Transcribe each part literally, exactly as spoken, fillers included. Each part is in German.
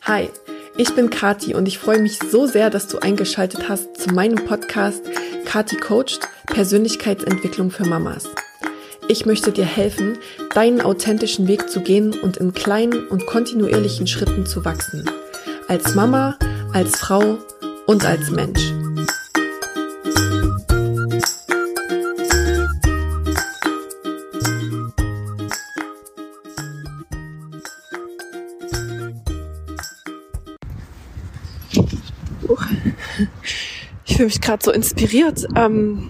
Hi, ich bin Kati und ich freue mich so sehr, dass du eingeschaltet hast zu meinem Podcast Kati Coacht – Persönlichkeitsentwicklung für Mamas. Ich möchte dir helfen, deinen authentischen Weg zu gehen und in kleinen und kontinuierlichen Schritten zu wachsen. Als Mama, als Frau und als Mensch. Ich fühle mich gerade so inspiriert. Ähm,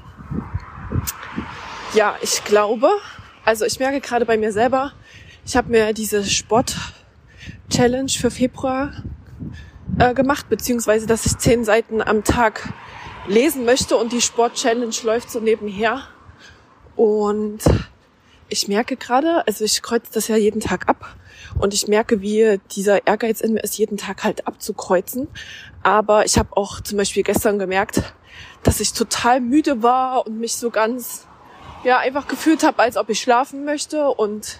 ja, ich glaube, also ich merke gerade bei mir selber, ich habe mir diese Sport-Challenge für Februar äh, gemacht, beziehungsweise, dass ich zehn Seiten am Tag lesen möchte und die Sport-Challenge läuft so nebenher. Und ich merke gerade, also ich kreuze das ja jeden Tag ab und ich merke, wie dieser Ehrgeiz in mir ist, jeden Tag halt abzukreuzen. Aber ich habe auch zum Beispiel gestern gemerkt, dass ich total müde war und mich so ganz, ja, einfach gefühlt habe, als ob ich schlafen möchte. Und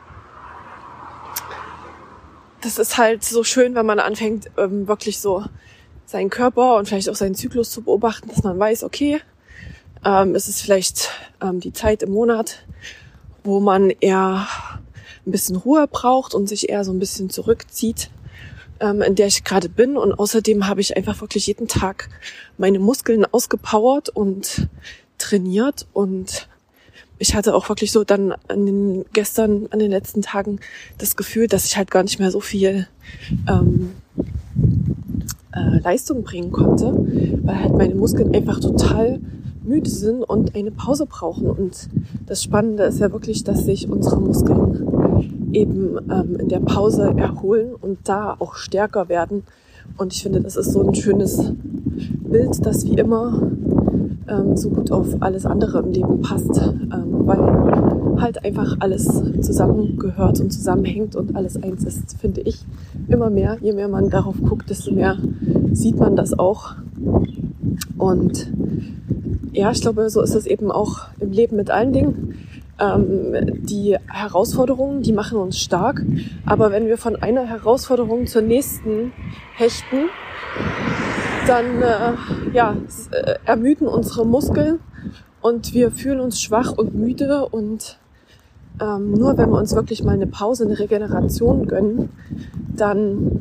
das ist halt so schön, wenn man anfängt, ähm, wirklich so seinen Körper und vielleicht auch seinen Zyklus zu beobachten, dass man weiß, okay, ähm, es ist vielleicht ähm, die Zeit im Monat, wo man eher ein bisschen Ruhe braucht und sich eher so ein bisschen zurückzieht, ähm, in der ich gerade bin. Und außerdem habe ich einfach wirklich jeden Tag meine Muskeln ausgepowert und trainiert. Und ich hatte auch wirklich so dann an den, gestern, an den letzten Tagen das Gefühl, dass ich halt gar nicht mehr so viel ähm, äh, Leistung bringen konnte, weil halt meine Muskeln einfach total müde sind und eine Pause brauchen. Und das Spannende ist ja wirklich, dass sich unsere Muskeln eben ähm, in der Pause erholen und da auch stärker werden. Und ich finde, das ist so ein schönes Bild, das wie immer ähm, so gut auf alles andere im Leben passt, ähm, weil halt einfach alles zusammengehört und zusammenhängt und alles eins ist, finde ich, immer mehr. Je mehr man darauf guckt, desto mehr sieht man das auch. Und ja, ich glaube, so ist es eben auch im Leben mit allen Dingen. Ähm, die Herausforderungen, die machen uns stark. Aber wenn wir von einer Herausforderung zur nächsten hechten, dann äh, ja, äh, ermüden unsere Muskeln und wir fühlen uns schwach und müde. Und ähm, nur wenn wir uns wirklich mal eine Pause, eine Regeneration gönnen, dann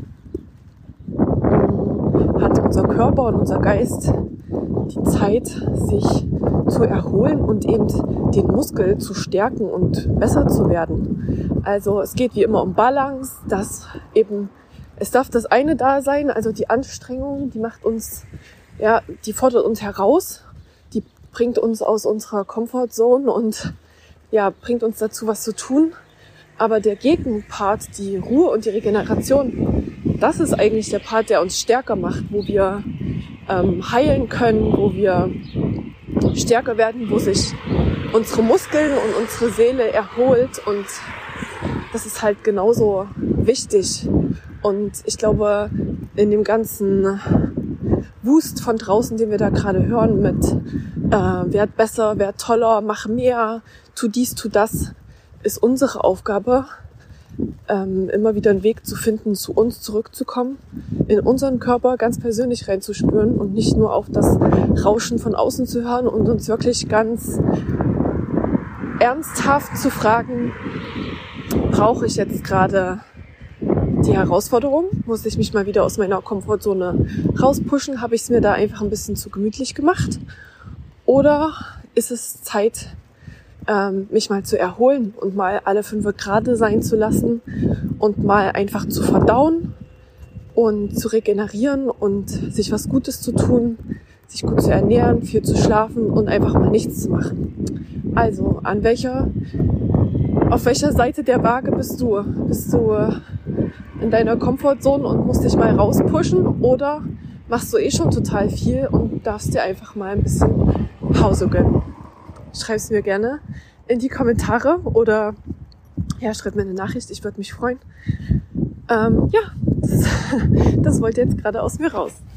äh, hat unser Körper und unser Geist die Zeit, sich zu erholen und eben den Muskel zu stärken und besser zu werden. Also es geht wie immer um Balance, dass eben, es darf das eine da sein, also die Anstrengung, die macht uns, ja, die fordert uns heraus, die bringt uns aus unserer Comfortzone und ja, bringt uns dazu, was zu tun. Aber der Gegenpart, die Ruhe und die Regeneration, das ist eigentlich der Part, der uns stärker macht, wo wir ähm, heilen können, wo wir stärker werden, wo sich unsere Muskeln und unsere Seele erholt. Und das ist halt genauso wichtig. Und ich glaube, in dem ganzen Wust von draußen, den wir da gerade hören mit äh, werd besser, werd toller, mach mehr, tu dies, tu das, ist unsere Aufgabe, ähm, immer wieder einen Weg zu finden, zu uns zurückzukommen, in unseren Körper ganz persönlich reinzuspüren und nicht nur auf das Rauschen von außen zu hören und uns wirklich ganz ernsthaft zu fragen, brauche ich jetzt gerade die Herausforderung? Muss ich mich mal wieder aus meiner Komfortzone rauspushen? Habe ich es mir da einfach ein bisschen zu gemütlich gemacht? Oder ist es Zeit, ähm, mich mal zu erholen und mal alle fünf Grade sein zu lassen und mal einfach zu verdauen und zu regenerieren und sich was Gutes zu tun, sich gut zu ernähren, viel zu schlafen und einfach mal nichts zu machen? Also, an welcher, auf welcher Seite der Waage bist du? Bist du in deiner Komfortzone und musst dich mal rauspushen, oder machst du eh schon total viel und darfst dir einfach mal ein bisschen Pause gönnen? Schreib's mir gerne in die Kommentare oder ja, schreib mir eine Nachricht, ich würde mich freuen. Ähm, ja, das, das wollte jetzt gerade aus mir raus.